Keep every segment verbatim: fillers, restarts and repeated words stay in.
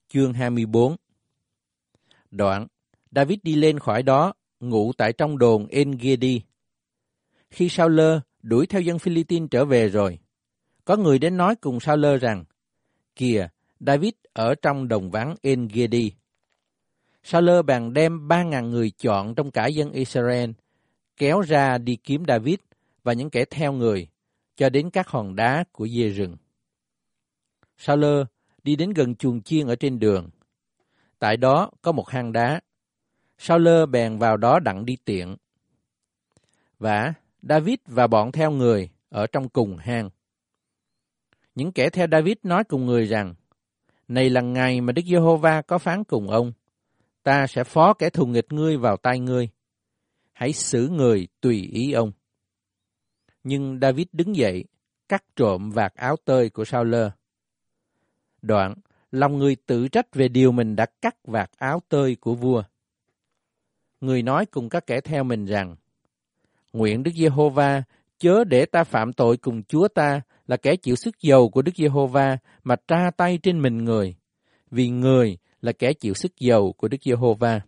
chương hai mươi bốn. Đoạn, David đi lên khỏi đó, ngụ tại trong đồn En-gedi. Khi Sao-lơ đuổi theo dân Phi-li-tin trở về rồi, có người đến nói cùng Sao-lơ rằng, kìa, David ở trong đồng vắng En-gedi. Sao-lơ bèn đem ba ngàn người chọn trong cả dân Israel, kéo ra đi kiếm David và những kẻ theo người, cho đến các hòn đá của dê rừng. Sao-lơ đi đến gần chuồng chiên ở trên đường. Tại đó có một hang đá. Sao-lơ bèn vào đó đặng đi tiện. Và David và bọn theo người ở trong cùng hang. Những kẻ theo David nói cùng người rằng, này là ngày mà Đức Giê-hô-va có phán cùng ông, ta sẽ phó kẻ thù nghịch ngươi vào tay ngươi. Hãy xử người tùy ý ông. Nhưng David đứng dậy, cắt trộm vạt áo tơi của Sao-lơ. Đoạn, lòng người tự trách về điều mình đã cắt vạt áo tơi của vua. Người nói cùng các kẻ theo mình rằng, nguyện Đức Giê-hô-va chớ để ta phạm tội cùng Chúa ta là kẻ chịu sức dầu của Đức Giê-hô-va mà tra tay trên mình người, vì người là kẻ chịu sức dầu của Đức Giê-hô-va.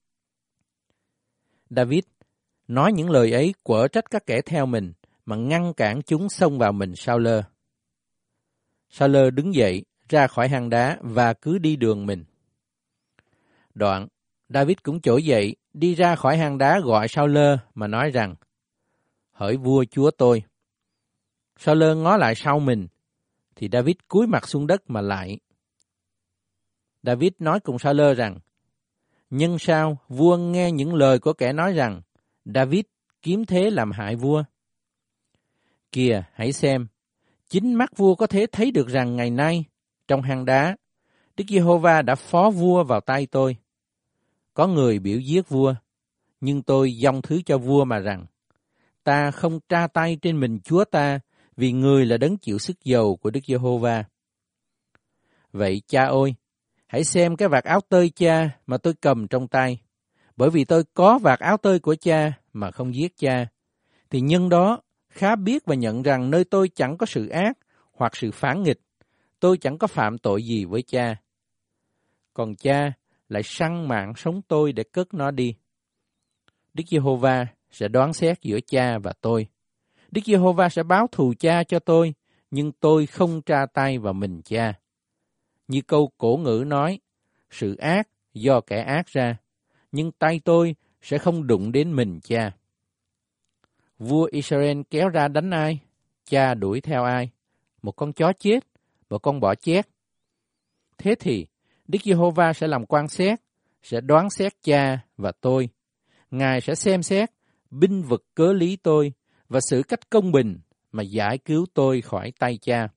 David nói những lời ấy quở trách các kẻ theo mình mà ngăn cản chúng xông vào mình Sao-lơ. Sao-lơ đứng dậy ra khỏi hang đá và cứ đi đường mình. Đoạn, David cũng trỗi dậy đi ra khỏi hang đá gọi Sao-lơ mà nói rằng, hỡi vua chúa tôi. Sao-lơ ngó lại sau mình, thì David cúi mặt xuống đất mà lạy. David nói cùng Sao-lơ rằng, nhân sao vua nghe những lời của kẻ nói rằng, David kiếm thế làm hại vua? Kìa, hãy xem, chính mắt vua có thể thấy được rằng ngày nay, trong hang đá, Đức Giê-hô-va đã phó vua vào tay tôi. Có người biểu giết vua, nhưng tôi dâng thứ cho vua mà rằng, ta không tra tay trên mình Chúa ta, vì người là đấng chịu sức dầu của Đức Giê-hô-va. Vậy cha ơi, hãy xem cái vạt áo tơi cha mà tôi cầm trong tay, bởi vì tôi có vạt áo tơi của cha mà không giết cha, thì nhân đó khá biết và nhận rằng nơi tôi chẳng có sự ác hoặc sự phản nghịch, tôi chẳng có phạm tội gì với cha. Còn cha lại săn mạng sống tôi để cất nó đi. Đức Giê-hô-va sẽ đoán xét giữa cha và tôi. Đức Giê-hô-va sẽ báo thù cha cho tôi, nhưng tôi không tra tay vào mình cha. Như câu cổ ngữ nói, sự ác do kẻ ác ra, nhưng tay tôi sẽ không đụng đến mình cha. Vua Israel kéo ra đánh ai? Cha đuổi theo ai? Một con chó chết, một con bọ chét. Thế thì, Đức Giê-hô-va sẽ làm quan xét, sẽ đoán xét cha và tôi. Ngài sẽ xem xét, binh vực cớ lý tôi và xử cách công bình mà giải cứu tôi khỏi tay cha.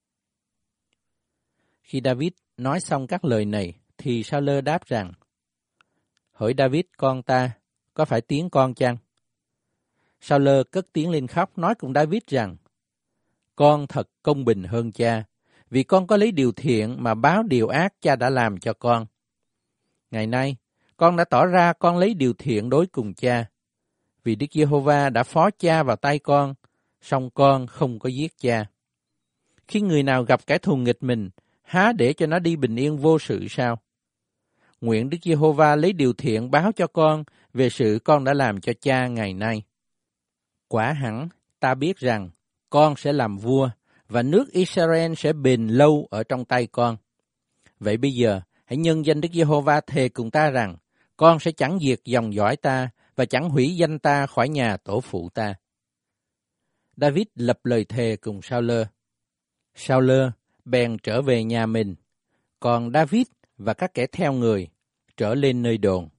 Khi David nói xong các lời này, thì Sao-lơ đáp rằng, hỡi David con ta, có phải tiếng con chăng? Sao-lơ cất tiếng lên khóc, nói cùng David rằng, con thật công bình hơn cha, vì con có lấy điều thiện mà báo điều ác cha đã làm cho con. Ngày nay, con đã tỏ ra con lấy điều thiện đối cùng cha, vì Đức Giê-hô-va đã phó cha vào tay con, song con không có giết cha. Khi người nào gặp kẻ thù nghịch mình, há để cho nó đi bình yên vô sự sao? Nguyện Đức Giê-hô-va lấy điều thiện báo cho con về sự con đã làm cho cha ngày nay. Quả hẳn, ta biết rằng con sẽ làm vua, và nước Israel sẽ bền lâu ở trong tay con. Vậy bây giờ, hãy nhân danh Đức Giê-hô-va thề cùng ta rằng, con sẽ chẳng diệt dòng dõi ta, và chẳng hủy danh ta khỏi nhà tổ phụ ta. David lập lời thề cùng Sao-lơ. Sao-lơ bèn trở về nhà mình, còn David và các kẻ theo người trở lên nơi đồn.